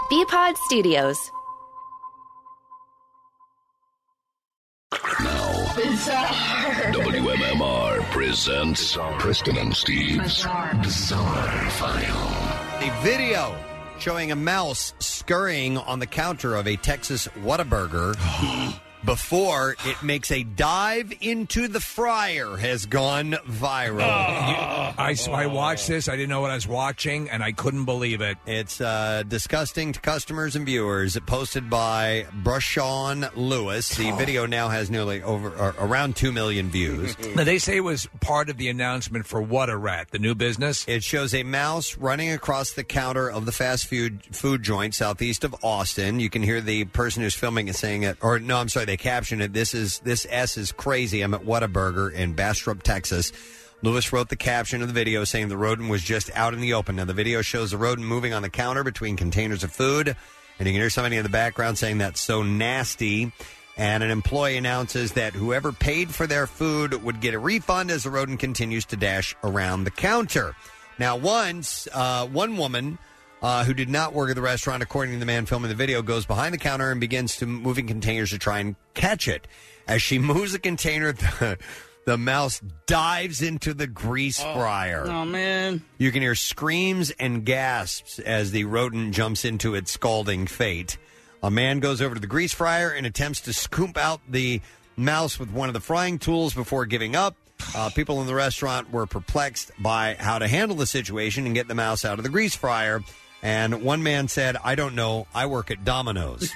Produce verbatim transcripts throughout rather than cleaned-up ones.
B-Pod Studios. Now, Bizarre. W M M R presents Preston and Steve's Bizarre, Bizarre File. A video showing a mouse scurrying on the counter of a Texas Whataburger before it makes a dive into the fryer has gone viral. Oh. I, I watched this. I didn't know what I was watching, and I couldn't believe it. It's uh, disgusting to customers and viewers. Posted by Brushawn Lewis. The video now has nearly over uh, around two million views. Now, they say it was part of the announcement for What a Rat, the new business. It shows a mouse running across the counter of the fast food food joint southeast of Austin. You can hear the person who's filming it saying it, or no, I'm sorry, they captioned it. This is this S is crazy. I'm at Whataburger in Bastrop, Texas. Lewis wrote the caption of the video saying the rodent was just out in the open. Now, the video shows the rodent moving on the counter between containers of food, and you can hear somebody in the background saying that's so nasty. And an employee announces that whoever paid for their food would get a refund as the rodent continues to dash around the counter. Now, once uh, one woman uh, who did not work at the restaurant, according to the man filming the video, goes behind the counter and begins to moving containers to try and catch it. As she moves the container, the, the mouse dives into the grease oh. fryer. Oh, man. You can hear screams and gasps as the rodent jumps into its scalding fate. A man goes over to the grease fryer and attempts to scoop out the mouse with one of the frying tools before giving up. Uh, people in the restaurant were perplexed by how to handle the situation and get the mouse out of the grease fryer. And one man said, I don't know, I work at Domino's.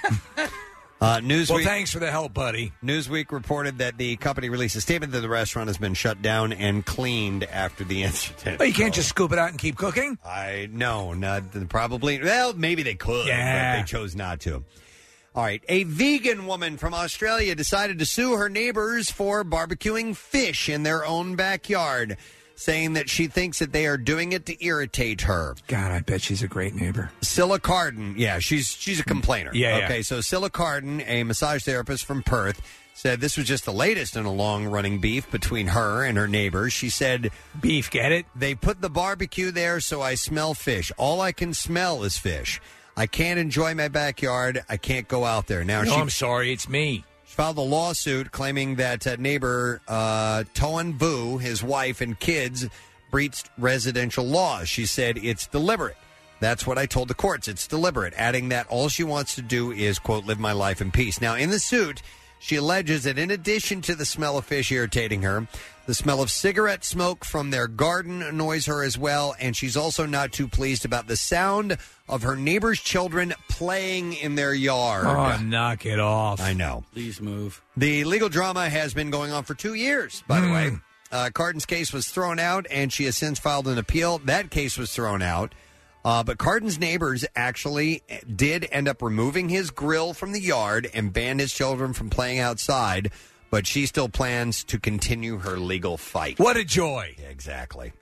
Uh, Newsweek, well, thanks for the help, buddy. Newsweek reported that the company released a statement that the restaurant has been shut down and cleaned after the incident. Well, you can't so, just scoop it out and keep cooking? I no, not probably. Well, maybe they could, yeah. but they chose not to. All right. A vegan woman from Australia decided to sue her neighbors for barbecuing fish in their own backyard, saying that she thinks that they are doing it to irritate her. God, I bet she's a great neighbor. Scylla Carden, yeah, she's she's a complainer. Yeah, Okay, yeah. so Scylla Carden, a massage therapist from Perth, said this was just the latest in a long-running beef between her and her neighbors. She said, beef, get it? They put the barbecue there so I smell fish. All I can smell is fish. I can't enjoy my backyard. I can't go out there. Now, no, she, I'm sorry, it's me. She filed a lawsuit claiming that uh, neighbor uh, Toan Vu, his wife and kids, breached residential laws. She said it's deliberate. That's what I told the courts. It's deliberate, adding that all she wants to do is, quote, live my life in peace. Now, in the suit, she alleges that in addition to the smell of fish irritating her, the smell of cigarette smoke from their garden annoys her as well, and she's also not too pleased about the sound of her neighbor's children playing in their yard. Oh, knock it off. I know. Please move. The legal drama has been going on for two years, by mm. the way. Uh, Carden's case was thrown out, and she has since filed an appeal. That case was thrown out. Uh, but Carden's neighbors actually did end up removing his grill from the yard and banned his children from playing outside. But she still plans to continue her legal fight. What a joy. Yeah, exactly.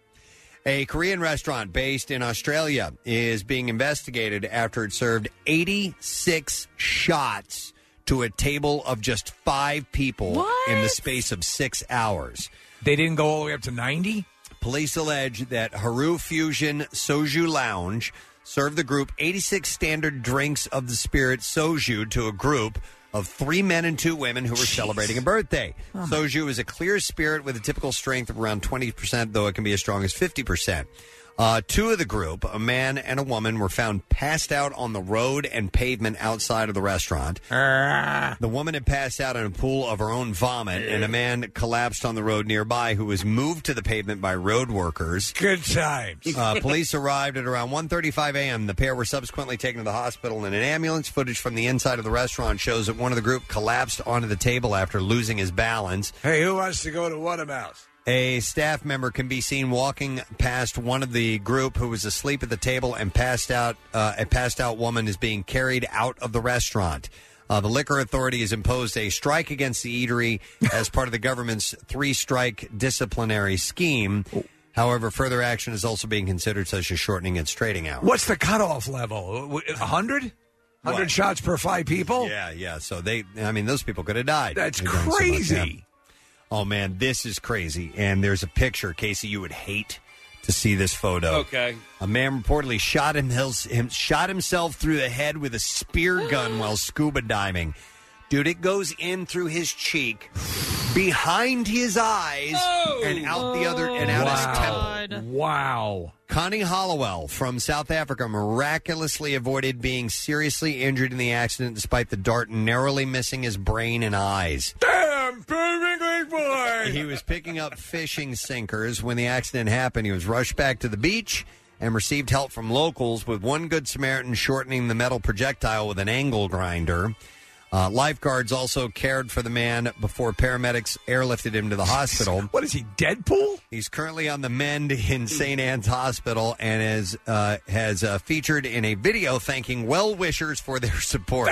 A Korean restaurant based in Australia is being investigated after it served eighty-six shots to a table of just five people what? in the space of six hours. They didn't go all the way up to ninety? Police allege that Haru Fusion Soju Lounge served the group eighty-six standard drinks of the spirit soju to a group of three men and two women who were Jeez. celebrating a birthday. Oh soju is a clear spirit with a typical strength of around twenty percent, though it can be as strong as fifty percent. Uh, two of the group, a man and a woman, were found passed out on the road and pavement outside of the restaurant. Uh. The woman had passed out in a pool of her own vomit, and a man collapsed on the road nearby who was moved to the pavement by road workers. Good times. Uh, police arrived at around one thirty-five a.m. The pair were subsequently taken to the hospital in an ambulance. Footage from the inside of the restaurant shows that one of the group collapsed onto the table after losing his balance. Hey, who wants to go to Whatamouse? A staff member can be seen walking past one of the group who was asleep at the table and passed out. Uh, a passed out woman is being carried out of the restaurant. Uh, the liquor authority has imposed a strike against the eatery as part of the government's three-strike disciplinary scheme. However, further action is also being considered, such as shortening its trading hours. What's the cutoff level? one hundred? one hundred what? Shots per five people? Yeah, yeah. So they, I mean, those people could have died. That's crazy. Oh, man, this is crazy. And there's a picture, Casey, you would hate to see this photo. Okay. A man reportedly shot him, him shot himself through the head with a spear gun while scuba diving. Dude, it goes in through his cheek, behind his eyes, oh, and out the other, and out wow. his temple. Wow. Connie Hollowell from South Africa miraculously avoided being seriously injured in the accident despite the dart narrowly missing his brain and eyes. Damn, perfectly boy! He was picking up fishing sinkers when the accident happened. He was rushed back to the beach and received help from locals, with one Good Samaritan shortening the metal projectile with an angle grinder. Uh, lifeguards also cared for the man before paramedics airlifted him to the hospital. What is he, Deadpool? He's currently on the mend in Saint Anne's Hospital and is, uh, has uh, featured in a video thanking well-wishers for their support.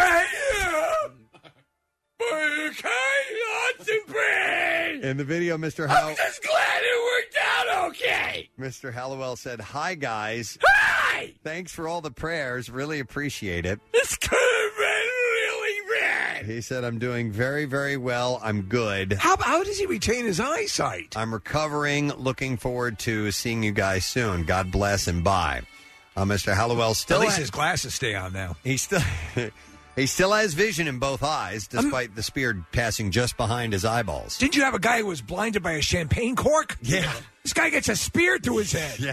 In the video, Mister Howell... I'm just glad it worked out okay. Mister Hallowell said, "Hi, guys. Hi! Thanks for all the prayers. Really appreciate it." This could have been really bad. He said, "I'm doing very, very well. I'm good. How, how does he retain his eyesight? I'm recovering. Looking forward to seeing you guys soon. God bless and bye." Uh, Mister Hallowell still... At least ha- his glasses stay on now. He still... He still has vision in both eyes, despite um, the spear passing just behind his eyeballs. Didn't you have a guy who was blinded by a champagne cork? Yeah. This guy gets a spear through his head. Yeah.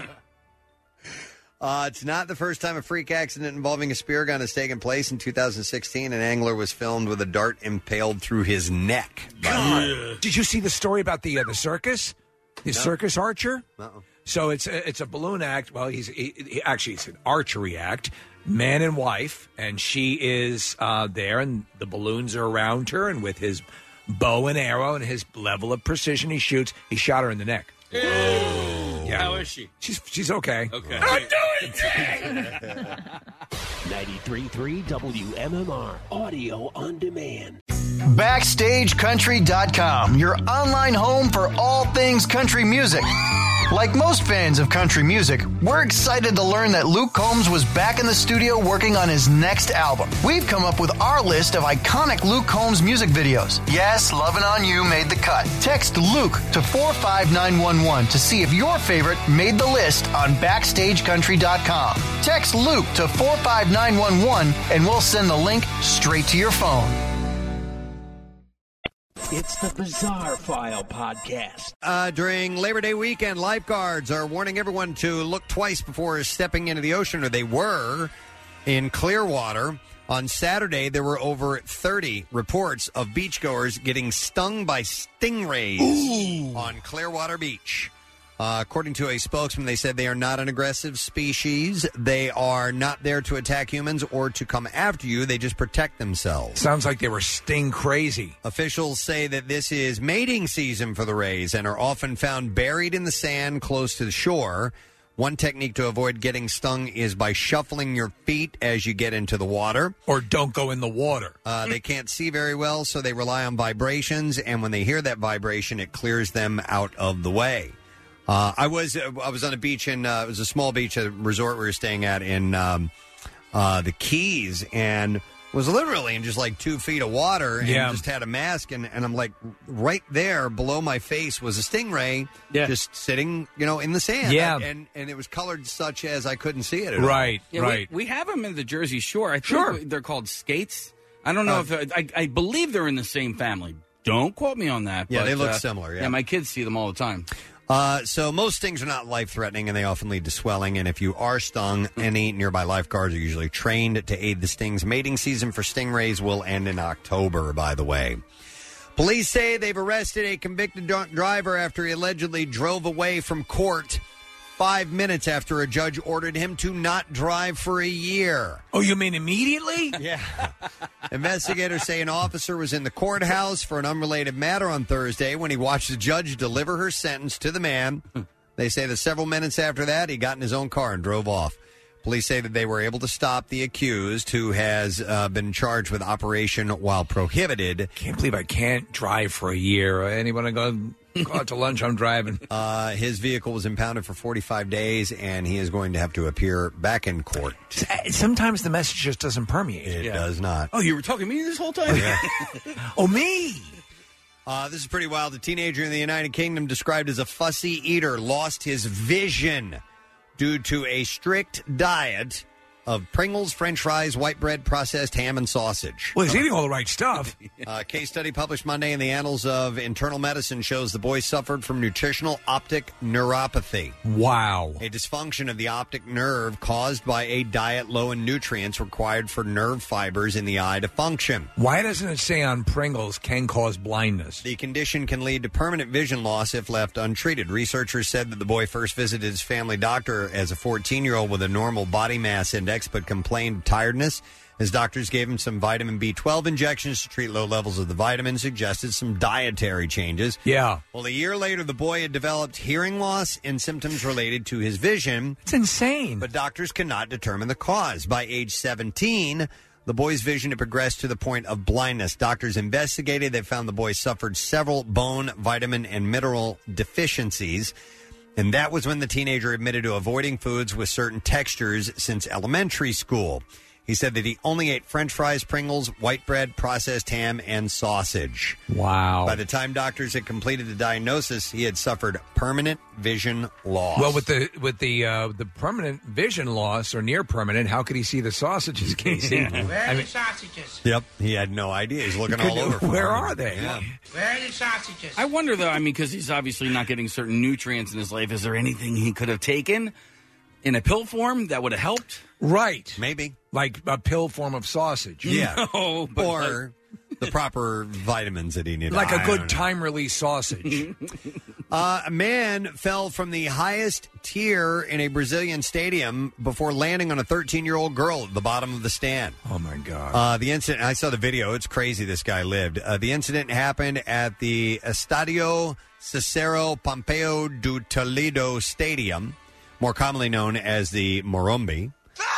uh, it's not the first time a freak accident involving a spear gun has taken place. In two thousand sixteen, an angler was filmed with a dart impaled through his neck. God. Did you see the story about the uh, the circus? The No. circus archer? Uh-oh. So it's a, it's a balloon act. Well, he's he, he, actually it's an archery act. Man and wife, and she is uh, there, and the balloons are around her, and with his bow and arrow and his level of precision he shoots, he shot her in the neck. Ew. Yeah. How is she? She's she's okay. Okay. I'm doing great! ninety-three point three W M M R, audio on demand. Backstage Country dot com, your online home for all things country music. Like most fans of country music, we're excited to learn that Luke Combs was back in the studio working on his next album. We've come up with our list of iconic Luke Combs music videos. Yes, Lovin' On You made the cut. Text Luke to four five nine one one to see if your favorite made the list on Backstage Country dot com. Text Luke to four five nine one one and we'll send the link straight to your phone. It's the Bizarre File Podcast. Uh, during Labor Day weekend, lifeguards are warning everyone to look twice before stepping into the ocean, or they were in Clearwater. On Saturday, there were over thirty reports of beachgoers getting stung by stingrays Ooh. on Clearwater Beach. Uh, according to a spokesman, they said they are not an aggressive species. They are not there to attack humans or to come after you. They just protect themselves. Sounds like they were sting crazy. Officials say that this is mating season for the rays and are often found buried in the sand close to the shore. One technique to avoid getting stung is by shuffling your feet as you get into the water. Or don't go in the water. Uh, they can't see very well, so they rely on vibrations, and when they hear that vibration, it clears them out of the way. Uh, I was uh, I was on a beach in uh, it was a small beach, a resort we were staying at in um, uh, the Keys, and was literally in just like two feet of water, and yeah. just had a mask, and, and I'm like, right there below my face was a stingray, yeah. just sitting, you know, in the sand, yeah, and and it was colored such as I couldn't see it at right, all. Yeah, right. We, we have them in the Jersey Shore. I think sure. they're called skates. I don't know Uh, if I, I believe they're in the same family. Don't quote me on that. Yeah, but, they look uh, similar. Yeah. yeah, my kids see them all the time. Uh, so most stings are not life-threatening, and they often lead to swelling. And if you are stung, any nearby lifeguards are usually trained to aid the stings. Mating season for stingrays will end in October, by the way. Police say they've arrested a convicted drunk driver after he allegedly drove away from court five minutes after a judge ordered him to not drive for a year. Oh, you mean immediately? Yeah. Investigators say an officer was in the courthouse for an unrelated matter on Thursday when he watched the judge deliver her sentence to the man. They say that several minutes after that, he got in his own car and drove off. Police say that they were able to stop the accused, who has uh, been charged with operation while prohibited. Can't believe I can't drive for a year. Anyone I go, go out to lunch, I'm driving. Uh, his vehicle was impounded for forty-five days, and he is going to have to appear back in court. Sometimes the message just doesn't permeate. It Yeah. does not. Oh, you were talking to me this whole time? Yeah. Oh, me? Uh, this is pretty wild. A teenager in the United Kingdom described as a fussy eater lost his vision due to a strict diet of Pringles, French fries, white bread, processed ham, and sausage. Well, he's eating all the right stuff. A case study published Monday in the Annals of Internal Medicine shows the boy suffered from nutritional optic neuropathy. Wow. A dysfunction of the optic nerve caused by a diet low in nutrients required for nerve fibers in the eye to function. Why doesn't it say on Pringles can cause blindness? The condition can lead to permanent vision loss if left untreated. Researchers said that the boy first visited his family doctor as a fourteen-year-old with a normal body mass index, but complained of tiredness. His doctors gave him some vitamin B twelve injections to treat low levels of the vitamin, suggested some dietary changes. Yeah. Well, a year later, the boy had developed hearing loss and symptoms related to his vision. It's insane. But doctors cannot determine the cause. By age seventeen, the boy's vision had progressed to the point of blindness. Doctors investigated. They found the boy suffered several bone, vitamin, and mineral deficiencies. And that was when the teenager admitted to avoiding foods with certain textures since elementary school. He said that he only ate French fries, Pringles, white bread, processed ham, and sausage. Wow. By the time doctors had completed the diagnosis, he had suffered permanent vision loss. Well, with the with the uh, the permanent vision loss or near permanent, how could he see the sausages, Casey? Where are I the mean, sausages? Yep, he had no idea. He's looking all over. For where them. are they? Yeah. Where are the sausages? I wonder, though, I mean, because he's obviously not getting certain nutrients in his life, is there anything he could have taken in a pill form that would have helped? Right. Maybe. Like a pill form of sausage. Yeah. No, but or the proper vitamins that he needed. Like a I good time-release sausage. uh, a man fell from the highest tier in a Brazilian stadium before landing on a thirteen-year-old girl at the bottom of the stand. Oh, my God. Uh, the incident, I saw the video. It's crazy this guy lived. Uh, the incident happened at the Estadio Cicero Pompeu do Toledo Stadium, more commonly known as the Morumbi,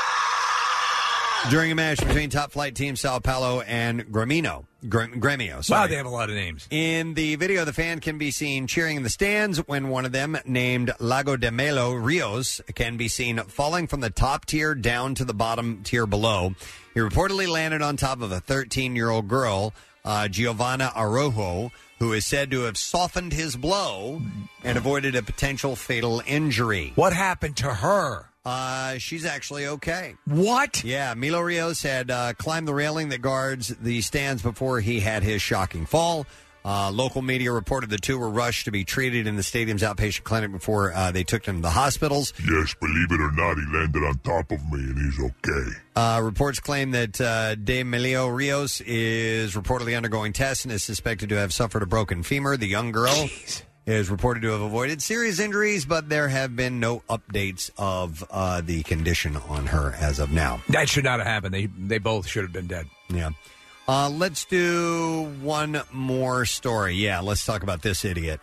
during a match between top-flight team Sao Paulo and Gremio. Grem- Gremio, sorry. Wow, they have a lot of names. In the video, the fan can be seen cheering in the stands when one of them, named Lago de Melo Rios, can be seen falling from the top tier down to the bottom tier below. He reportedly landed on top of a thirteen-year-old girl, uh, Giovanna Araujo, who is said to have softened his blow and avoided a potential fatal injury. What happened to her? Uh, she's actually okay. What? Yeah, Milo Rios had uh, climbed the railing that guards the stands before he had his shocking fall. Uh, local media reported the two were rushed to be treated in the stadium's outpatient clinic before uh, they took them to the hospitals. Yes, believe it or not, he landed on top of me and he's okay. Uh, reports claim that uh, De Melio Rios is reportedly undergoing tests and is suspected to have suffered a broken femur. The young girl Jeez. is reported to have avoided serious injuries, but there have been no updates of uh, the condition on her as of now. That should not have happened. They they both should have been dead. Yeah. Uh, let's do one more story. Yeah, let's talk about this idiot.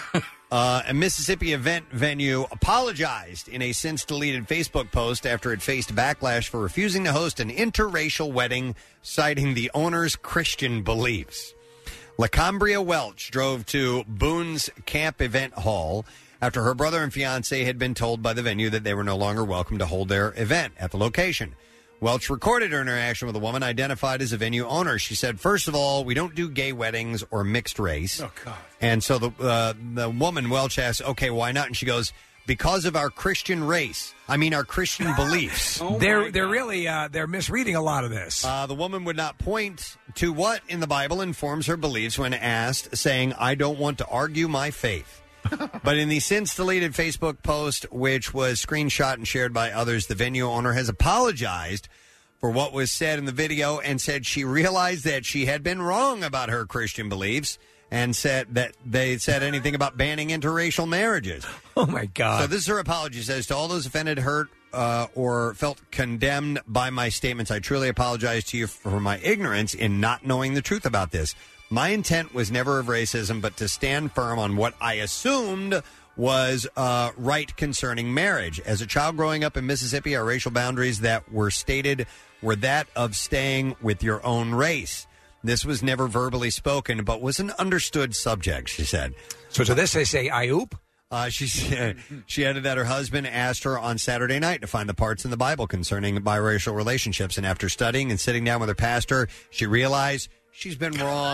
uh, a Mississippi event venue apologized in a since-deleted Facebook post after it faced backlash for refusing to host an interracial wedding, citing the owner's Christian beliefs. LaCambria Welch drove to Boone's Camp Event Hall after her brother and fiancé had been told by the venue that they were no longer welcome to hold their event at the location. Welch recorded her interaction with a woman identified as a venue owner. She said, first of all, we don't do gay weddings or mixed race. Oh, God. And so the uh, the woman, Welch, asked, okay, why not? And she goes, because of our Christian race. I mean, our Christian beliefs. Oh they're they're really uh, they're misreading a lot of this. Uh, the woman would not point to what in the Bible informs her beliefs when asked, saying, I don't want to argue my faith. But in the since-deleted Facebook post, which was screenshot and shared by others, the venue owner has apologized for what was said in the video and said she realized that she had been wrong about her Christian beliefs and said that they said anything about banning interracial marriages. Oh, my God. So this is her apology. Says, to all those offended, hurt, uh, or felt condemned by my statements, I truly apologize to you for my ignorance in not knowing the truth about this. My intent was never of racism, but to stand firm on what I assumed was uh, right concerning marriage. As a child growing up in Mississippi, our racial boundaries that were stated were that of staying with your own race. This was never verbally spoken, but was an understood subject, she said. So to this they say, I oop? Uh, she, she added that her husband asked her on Saturday night to find the parts in the Bible concerning biracial relationships, and after studying and sitting down with her pastor, she realized she's been wrong.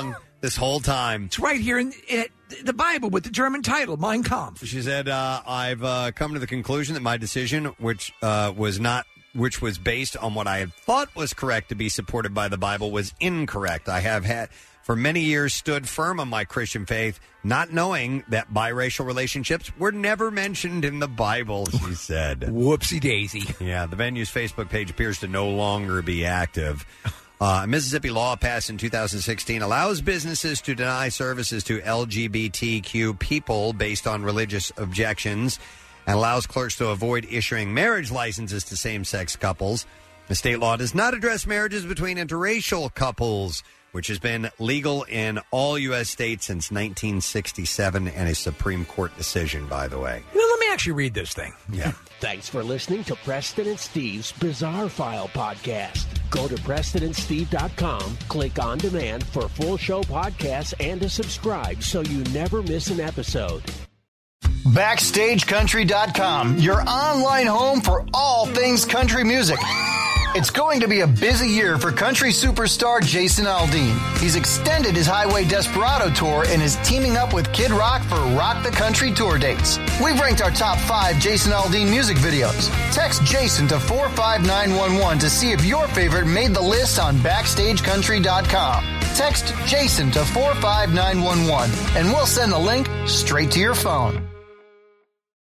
this whole time. It's right here in it, the Bible with the German title, Mein Kampf. She said, uh, I've uh, come to the conclusion that my decision, which uh, was not, which was based on what I had thought was correct to be supported by the Bible, was incorrect. I have had, for many years, stood firm on my Christian faith, not knowing that biracial relationships were never mentioned in the Bible, she said. Whoopsie daisy. Yeah, the venue's Facebook page appears to no longer be active. Uh, a Mississippi law passed in two thousand sixteen allows businesses to deny services to L G B T Q people based on religious objections and allows clerks to avoid issuing marriage licenses to same-sex couples. The state law does not address marriages between interracial couples, which has been legal in all U S states since nineteen sixty-seven and a Supreme Court decision, by the way. You know, let me actually read this thing. Yeah. Thanks for listening to Preston and Steve's Bizarre File podcast. Go to Preston and Steve dot com, click on demand for full show podcasts and to subscribe so you never miss an episode. Backstage Country dot com, your online home for all things country music. It's going to be a busy year for country superstar Jason Aldean. He's extended his Highway Desperado tour and is teaming up with Kid Rock for Rock the Country tour dates. We've ranked our top five Jason Aldean music videos. Text Jason to four five nine one one to see if your favorite made the list on Backstage Country dot com. Text Jason to four five nine one one and we'll send the link straight to your phone.